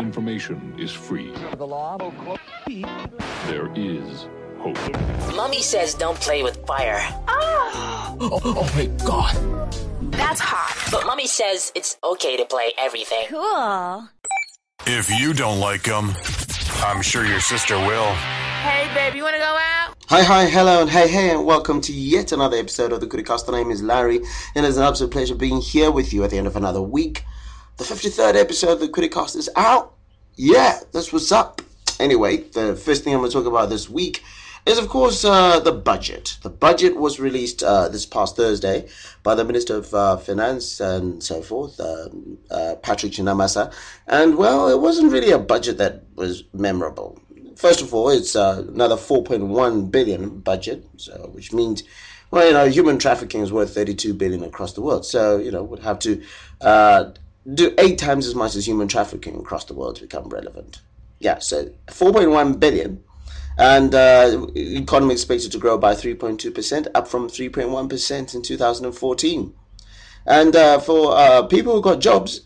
information is free. The law. There is hope. Mommy says don't play with fire. Oh my God. That's hot. But Mommy says it's okay to play everything. Cool. If you don't like them, I'm sure your sister will. Hey, babe, you want to go out? Hi, hello, and hey, and welcome to yet another episode of the Criticast. The name is Larry, and it's an absolute pleasure being here with you at the end of another week. The 53rd episode of the Criticast is out. Yeah, that's what's up. Anyway, the first thing I'm going to talk about this week is, of course, the budget. The budget was released this past Thursday by the Minister of Finance and so forth, Patrick Chinamasa. And, well, it wasn't really a budget that was memorable. First of all, it's another 4.1 billion budget, so which means, well, human trafficking is worth 32 billion across the world. So, would have to do 8 times as much as human trafficking across the world to become relevant. Yeah, so 4.1 billion. And economy expected to grow by 3.2%, up from 3.1% in 2014. And for people who got jobs,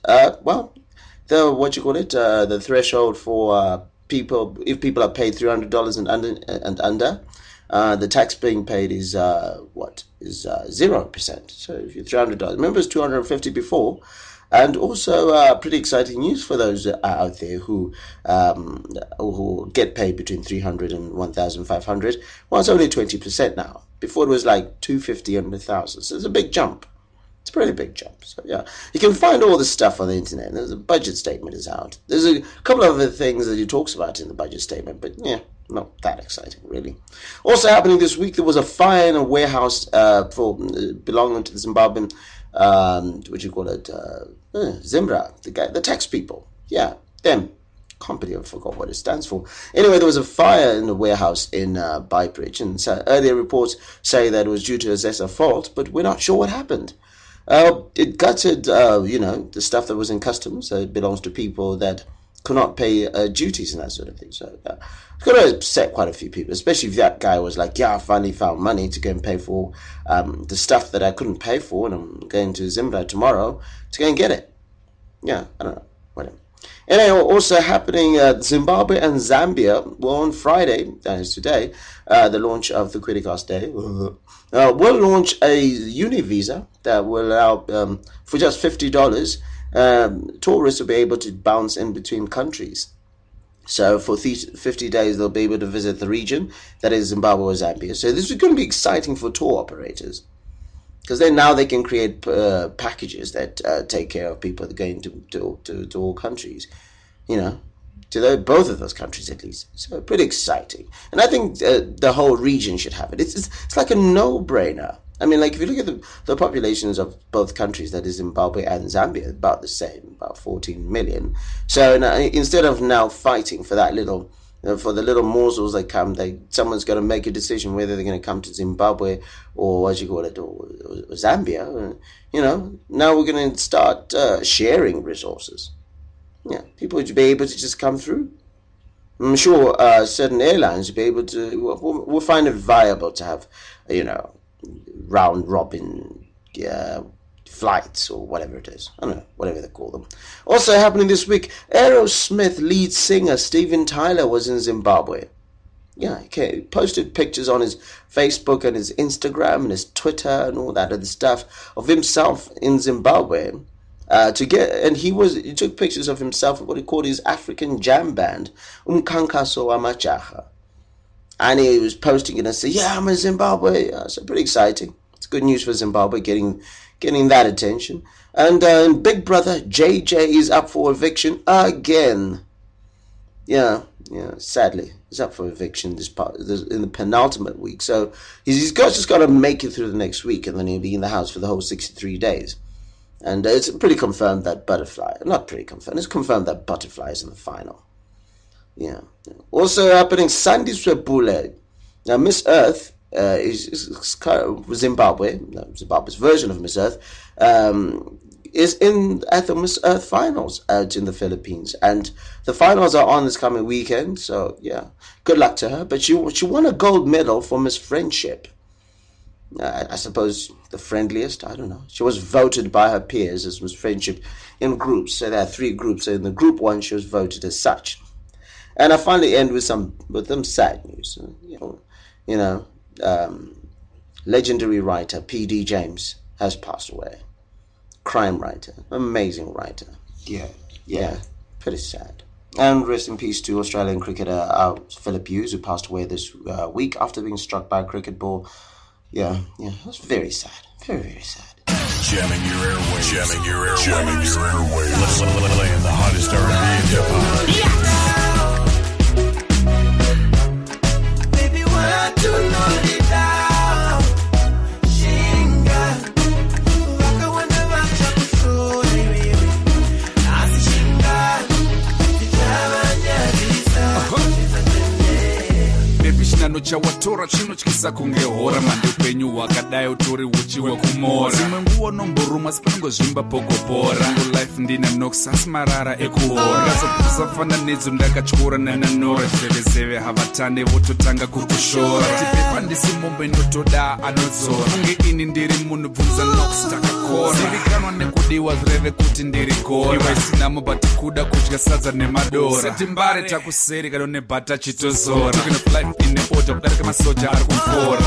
the threshold for if people are paid $300 and under, the tax being paid is 0%. So if you're $300, remember it's $250 before. And also pretty exciting news for those out there who get paid between $300 and $1,500. Well, it's only 20% now. Before it was like $250 and $1,000. So it's a big jump. It's a pretty big jump. So yeah, you can find all this stuff on the internet. There's a budget statement is out. There's a couple of other things that he talks about in the budget statement, but yeah, not that exciting really. Also happening this week, there was a fire in a warehouse belonging to the Zimbabwean, Zimbra, the tax people. Yeah, them. Company, I forgot what it stands for. Anyway, there was a fire in the warehouse in Beitbridge, and so earlier reports say that it was due to assessor fault, but we're not sure what happened. It gutted, the stuff that was in customs. So it belongs to people that could not pay duties and that sort of thing. So it's going to upset quite a few people, especially if that guy was like, I finally found money to go and pay for the stuff that I couldn't pay for, and I'm going to Zimbabwe tomorrow to go and get it. Yeah, I don't know. Whatever. Anyway, also happening, Zimbabwe and Zambia will on Friday, that is today, the launch of the Criticast Day, will launch a uni visa that will allow, for just $50, tourists will be able to bounce in between countries. So for 50 days, they'll be able to visit the region, that is Zimbabwe or Zambia. So this is going to be exciting for tour operators, because then now they can create packages that take care of people that are going to all countries, to both of those countries at least. So pretty exciting. And I think the whole region should have it. It's like a no-brainer. I mean, like if you look at the populations of both countries, that is Zimbabwe and Zambia, about the same, about 14 million. So now, instead of now fighting for that little, for the little morsels that come, someone's got to make a decision whether they're going to come to Zimbabwe or or Zambia. Now we're going to start sharing resources. Yeah, people would be able to just come through. I'm sure certain airlines will be able to. We'll find it viable to have, round robin flights or whatever it is. I don't know, whatever they call them. Also happening this week, Aerosmith lead singer Steven Tyler was in Zimbabwe. Yeah, he posted pictures on his Facebook and his Instagram and his Twitter and all that other stuff of himself in Zimbabwe. He took pictures of himself at what he called his African jam band, Umkhankaso Wamajaha. And he was posting it and said, I'm in Zimbabwe. So pretty exciting. It's good news for Zimbabwe getting that attention. And Big Brother JJ is up for eviction again. Yeah, sadly, he's up for eviction in the penultimate week. So he's just got to make it through the next week, and then he'll be in the house for the whole 63 days. And it's pretty confirmed that it's confirmed that Butterfly is in the final. Yeah. Also happening, Sandy Swepule. Now, Miss Earth is Zimbabwe's version of Miss Earth, is at the Miss Earth finals out in the Philippines. And the finals are on this coming weekend, so yeah, good luck to her. But she won a gold medal for Miss Friendship. I suppose the friendliest. I don't know. She was voted by her peers as was friendship in groups. So there are 3 groups. So in the group 1, she was voted as such. And I finally end with some sad news. Legendary writer P.D. James has passed away. Crime writer, amazing writer. Yeah, pretty sad. And rest in peace to Australian cricketer Philip Hughes, who passed away this week after being struck by a cricket ball. Yeah, that's very sad. Very, very sad. Jamming your airwaves. Playing the hottest R&B and hip-hop. Baby, what to know it down? Shinga. Waka wanda wacha kusuri wewe. Asi shinga. Tijabanya visa. Baby shinano cha watora chino chikisa kungehora mande upenyu wakadai utori uchiwe kumora zimwe nguo nomboruma sipango zvimba pokopora ngo life ndina nokusasi marara ekuhora ngazokuza fananidzo ndakatyora nananora zevezeve havatande vototanga kukushora tipepa ndisi mombe notoda anodzora kunge ini ndiri munhu bvunza nokusi takakora zivikanwa nekudiwa zvireve kuti ndiri kora iwe sinamo but kuda kudya sadza nemadora setimbare takuseri kado nebhata chitozora talking of life in the order kudarika masoja ari kumfora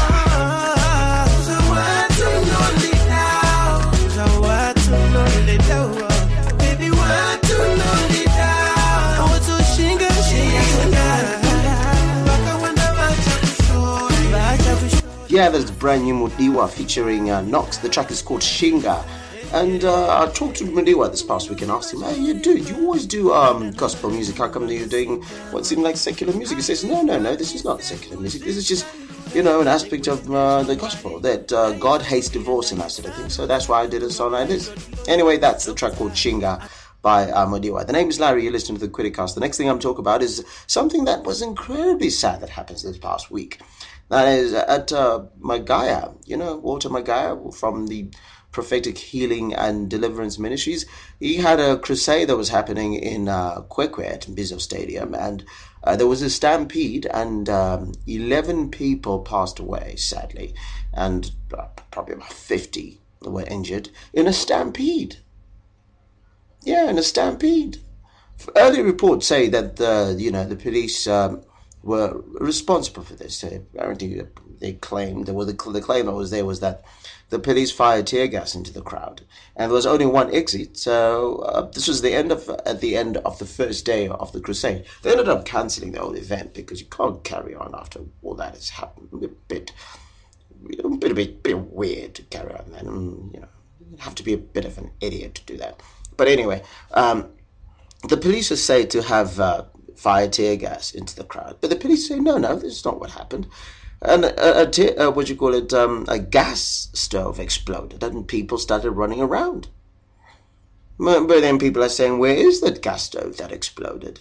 Yeah, there's brand new Mudiwa featuring Knox. The track is called Shinga. And I talked to Mudiwa this past week and asked him, hey, you always do gospel music. How come you're doing what seemed like secular music? He says, no, this is not secular music. This is just, an aspect of the gospel, that God hates divorce and that sort of thing. So that's why I did a song like this. Anyway, that's the track called Shinga by Mudiwa. The name is Larry. You're listening to the Criticast. The next thing I'm talking about is something that was incredibly sad that happened this past week. That is at Magaya, Walter Magaya from the Prophetic Healing and Deliverance Ministries. He had a crusade that was happening in Kwekwe at Mbizo Stadium, and there was a stampede, and 11 people passed away, sadly, and probably about 50 were injured in a stampede. Yeah, in a stampede. Early reports say that the police were responsible for this. Apparently, they claimed the claim that was there was that the police fired tear gas into the crowd, and there was only one exit. So this was at the end of the first day of the crusade. They ended up cancelling the whole event because you can't carry on after all that has happened. A bit weird to carry on. Then you have to be a bit of an idiot to do that. But anyway, the police are said to have fired tear gas into the crowd, but the police say no, this is not what happened. And a gas stove exploded, and people started running around. But then people are saying, where is that gas stove that exploded?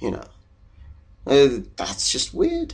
That's just weird.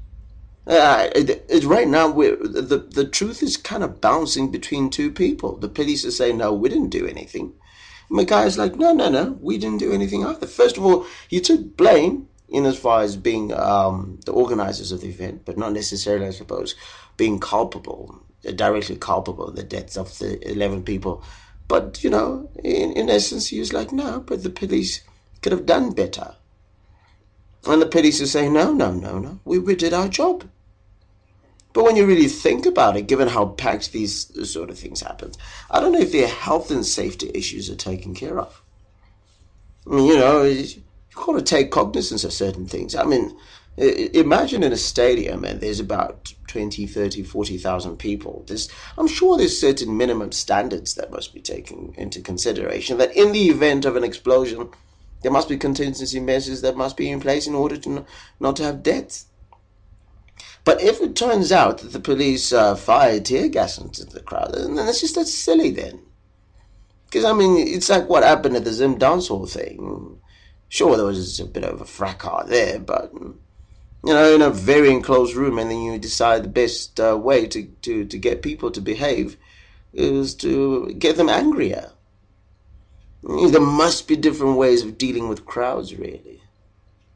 Right now, the truth is kind of bouncing between two people. The police are saying, no, we didn't do anything. And the guy's like, no, we didn't do anything either. First of all, he took blame in as far as being the organizers of the event, but not necessarily, I suppose, being directly culpable in the deaths of the 11 people. But, in essence, he was like, no, but the police could have done better. And the police are saying, no, we did our job. But when you really think about it, given how packed these sort of things happen, I don't know if their health and safety issues are taken care of. You've got to take cognizance of certain things. I mean, imagine in a stadium and there's about 20, 30, 40,000 people. I'm sure there's certain minimum standards that must be taken into consideration, that in the event of an explosion, there must be contingency measures that must be in place in order to not to have deaths. But if it turns out that the police fired tear gas into the crowd, then that's silly then. Because, it's like what happened at the Zim dancehall thing. Sure, there was a bit of a fracas there, but, in a very enclosed room, and then you decide the best way to get people to behave is to get them angrier. There must be different ways of dealing with crowds, really.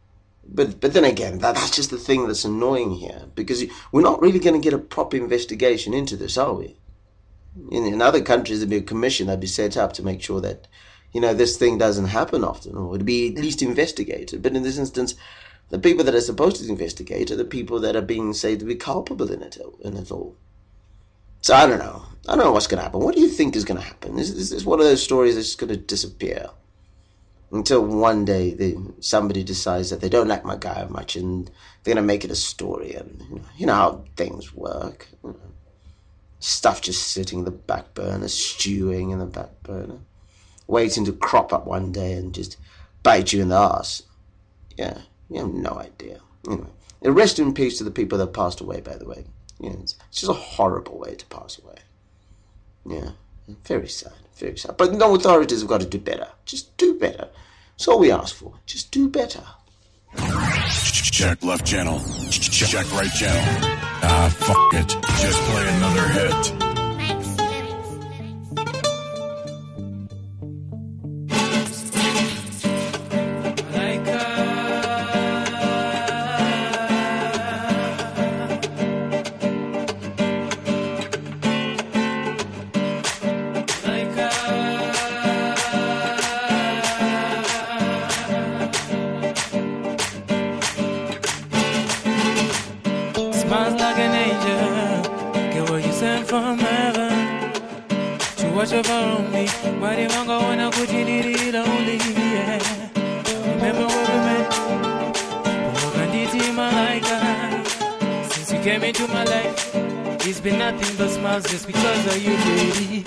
But then again, that's just the thing that's annoying here, because we're not really going to get a proper investigation into this, are we? In other countries, there'd be a commission that'd be set up to make sure that, this thing doesn't happen often, or it'd be at least investigated. But in this instance, the people that are supposed to investigate are the people that are being said to be culpable in it all. So I don't know. I don't know what's going to happen. What do you think is going to happen? Is this one of those stories that's just going to disappear? Until one day somebody decides that they don't like my guy much and they're going to make it a story. And you know how things work. Stuff just sitting in the back burner, stewing in the back burner, waiting to crop up one day and just bite you in the arse. Yeah, you have no idea. Anyway, rest in peace to the people that passed away, by the way. It's just a horrible way to pass away. Yeah, very sad, very sad. But no, authorities have got to do better. Just do better. That's all we ask for. Just do better. Check left channel. Check right channel. Fuck it. Just play another hit. Smiles like an angel, get what you sent from heaven to watch over me. Why they won't go when I put you in lonely? Yeah. Remember where we met? Since you came into my life, it's been nothing but smiles just because of you, baby.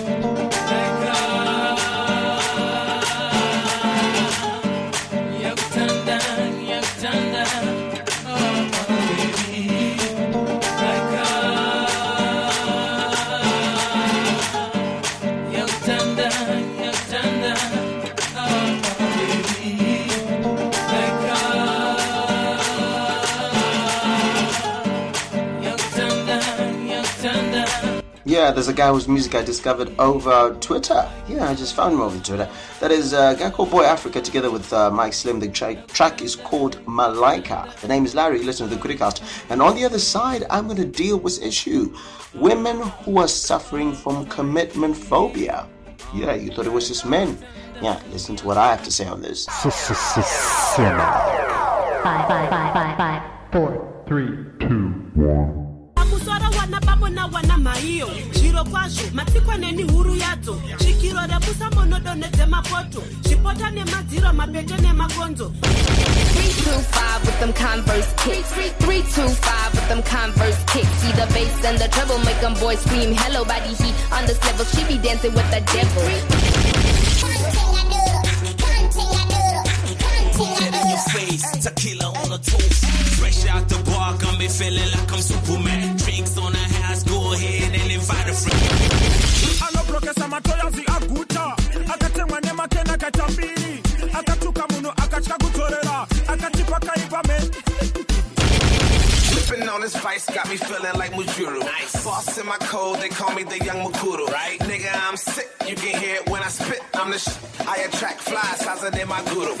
Yeah, there's a guy whose music I discovered over Twitter. Yeah, I just found him over Twitter. That is a guy called Boy Africa together with Mike Slim. The track is called Malaika. The name is Larry. Listen to the Criticast. And on the other side, I'm going to deal with this issue. Women who are suffering from commitment phobia. Yeah, you thought it was just men. Yeah, listen to what I have to say on this. 5, 4, 3, 2, 1. Akusora wana babo na wana maio Shiro kwashu, matikwa neni huru yato Shikiro rebusa monodo nete mapoto Shipota ne maziro, mapete ne makonzo 325 with them Converse kicks 325 with them Converse kicks See the bass and the treble make them boys scream Hello body heat on this level She be dancing with the devil in your face, tequila on the toast. Fresh out the bar, got me feeling like I'm Superman. Drinks on the house, go ahead and invite a friend. Ano professor matoya zi aguta, akatemwa ne makena katambiri, akatuka muno akachika kutorera, akatipa kaiba me. Sipping on this spice got me feeling like Mujuru. Nice. Boss in my code, they call me the young Mukuru. Right? Nigga, I'm sick. You can hear it when I spit. I'm the shit. I attract flies, faster than my guru.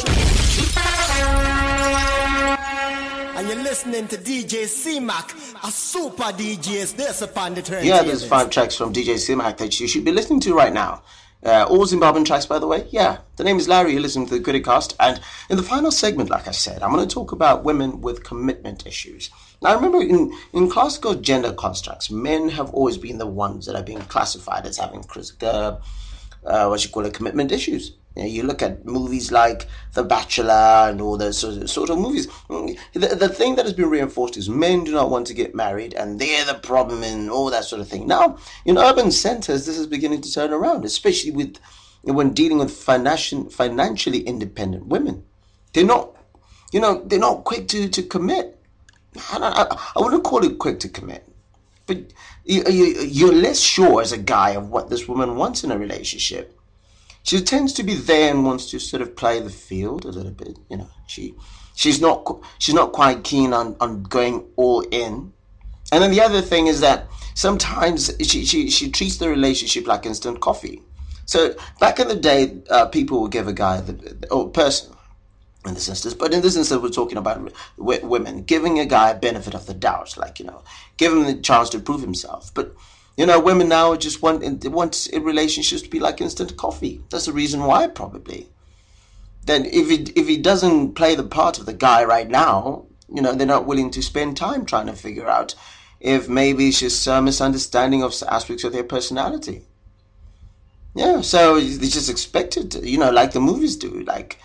And you're listening to DJ C-Mac, a super DJs. This upon the turn. Yeah, there's 5 tracks from DJ C-Mac that you should be listening to right now. All Zimbabwean tracks, by the way. Yeah, the name is Larry. You're listening to the Criticast. And in the final segment, like I said, I'm going to talk about women with commitment issues. Now, remember, in classical gender constructs, men have always been the ones that are being classified as having commitment issues. You look at movies like The Bachelor and all those sort of movies. The thing that has been reinforced is men do not want to get married and they're the problem and all that sort of thing. Now, in urban centers, this is beginning to turn around, especially when dealing with financially independent women. They're not quick to commit. I wouldn't call it quick to commit. But you're less sure as a guy of what this woman wants in a relationship. She tends to be there and wants to sort of play the field a little bit. She's not quite keen on going all in. And then the other thing is that sometimes she treats the relationship like instant coffee. So back in the day, people would give a guy person in this instance. But in this instance, we're talking about women giving a guy a benefit of the doubt, like, give him the chance to prove himself. But women now just want relationships to be like instant coffee. That's the reason why, probably. Then if he doesn't play the part of the guy right now, they're not willing to spend time trying to figure out if maybe it's just a misunderstanding of aspects of their personality. Yeah, so they just expect it, like the movies do, like,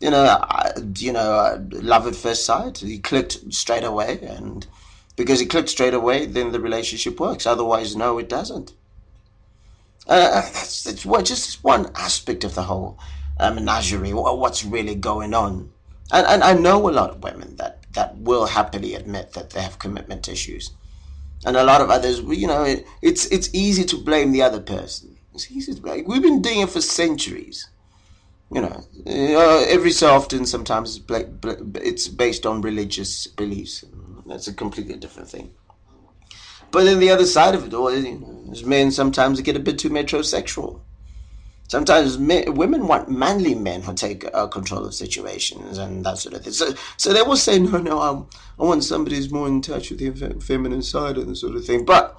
love at first sight. He clicked straight away, and because he clicked straight away, then the relationship works. Otherwise, no, it doesn't. That's just one aspect of the whole menagerie, what's really going on. And I know a lot of women that will happily admit that they have commitment issues. And a lot of others, it's easy to blame the other person. It's easy to blame. We've been doing it for centuries. Every so often, sometimes it's based on religious beliefs. That's a completely different thing. But then the other side of it all is men sometimes get a bit too metrosexual. Sometimes women want manly men who take control of situations and that sort of thing. So they will say, no, I want somebody who's more in touch with the feminine side and that sort of thing. But,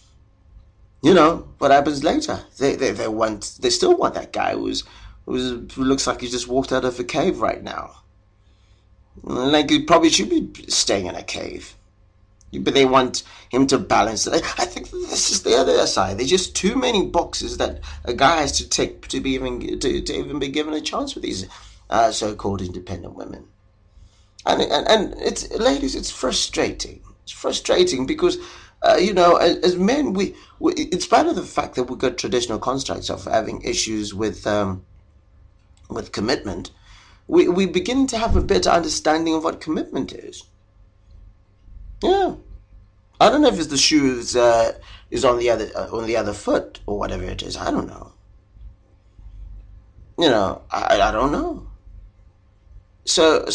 what happens later? They still want that guy who looks like he just walked out of a cave right now. Like he probably should be staying in a cave. But they want him to balance it. I think this is the other side. There's just too many boxes that a guy has to take to even be given a chance with these so-called independent women. And it's, ladies, it's frustrating. It's frustrating because as men, we in spite of the fact that we've got traditional constructs of having issues with commitment, we begin to have a better understanding of what commitment is. Yeah, I don't know if it's the shoe is on the other foot or whatever it is. I don't know. I don't know. So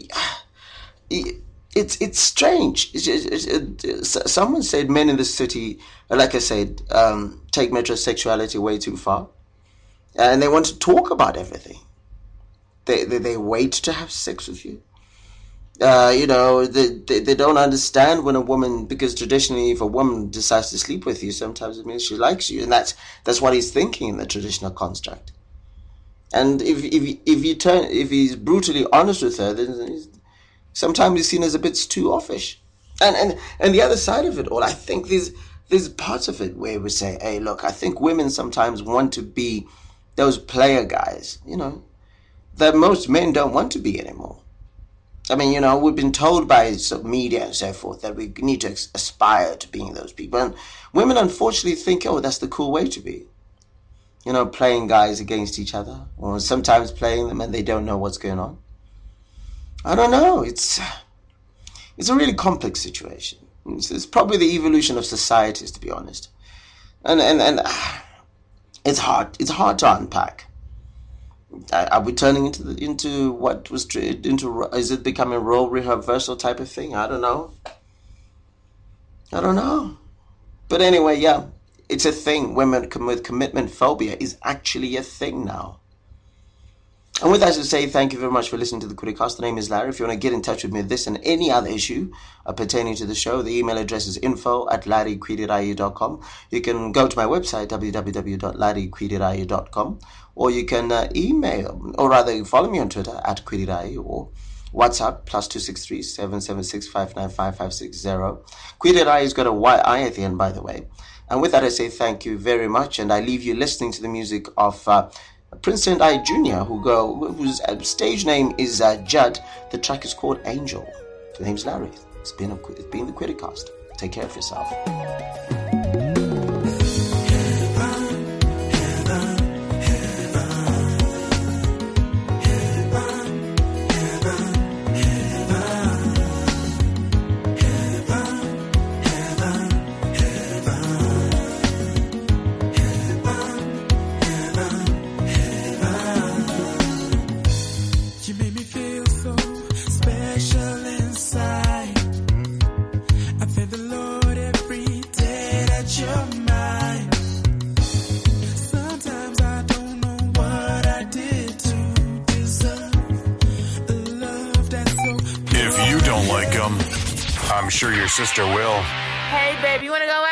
it's strange. Someone said men in the city, like I said, take metrosexuality way too far, and they want to talk about everything. They wait to have sex with you. They don't understand when a woman, because traditionally if a woman decides to sleep with you, sometimes it means she likes you, and that's what he's thinking in the traditional construct. And if he's brutally honest with her, then sometimes he's seen as a bit too offish. And the other side of it all, I think there's parts of it where we say, hey, look, I think women sometimes want to be those player guys, that most men don't want to be anymore. I mean, we've been told by media and so forth that we need to aspire to being those people. And women, unfortunately, think, that's the cool way to be. Playing guys against each other, or sometimes playing them and they don't know what's going on. I don't know. It's a really complex situation. It's probably the evolution of societies, to be honest. And it's hard. It's hard to unpack. Are we turning into what was into? Is it becoming a role reversal type of thing? I don't know. But anyway, yeah, it's a thing. Women with commitment phobia is actually a thing now. And with that to say, thank you very much for listening to the Criticast. The name is Larry. If you want to get in touch with me with this and any other issue pertaining to the show, the email address is info@larryquidirayu.com. You can go to my website, www.larryquidirayu.com, or you can email, or rather follow me on Twitter @Quidirayu, or WhatsApp +263 776 595 560. Quidirayu has got a YI at the end, by the way. And with that, I say thank you very much, and I leave you listening to the music of Prince and I Jr., whose stage name is Judd. The track is called Angel. The name's Larry. It's been the Criticast. Take care of yourself. Special inside. I thank the Lord every day. sure your sister will. Hey, baby, you wanna go